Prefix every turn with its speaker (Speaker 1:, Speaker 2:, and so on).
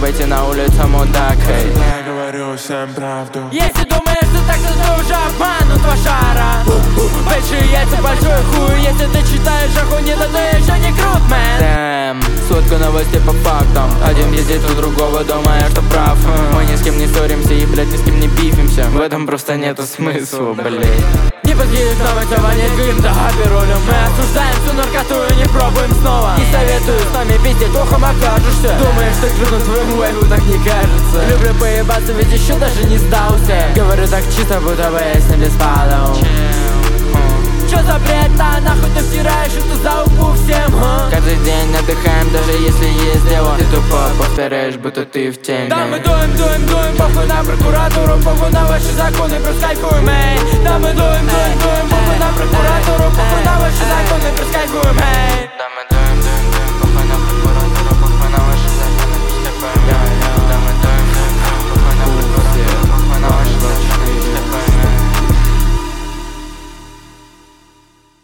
Speaker 1: выйти на улицу мудак.
Speaker 2: Я говорю всем правду.
Speaker 3: Если думаешь, что так, то ты уже обманут, лошара. Большие яйца, большой хуй. Если ты читаешь охуенно, то ты еще не крут, мэн.
Speaker 1: Сводка новостей по фактам. Один ездит у другого, думая, что прав. Мы ни с кем не ссоримся и, блядь, ни с кем не бифимся. В этом просто нету смысла, блядь.
Speaker 3: Не подъедет нам это вонет гвинта аперолем. Мы осуждаем всю наркоту и не пробуем снова. Не советую с нами пиздеть, плохом окажешься. Думаешь, что крутно твоему лайфу, так не кажется. Люблю поебаться, ведь еще даже не сдался. Говорю так чисто, будто бы я с ним беспалом. Чё за бред, а нахуй ты втираешь эту залупу всем,
Speaker 1: Каждый день отдыхаем, даже если есть дело. Ты тупо повторяешь, будто ты в теме.
Speaker 3: Да мы дуем, похуй на прокуратуру, похуй на ваши законы, просто кайфуем, эй. Да мы дуем, похуй на прокуратуру, похуй на ваши законы, просто кайфуем, эй.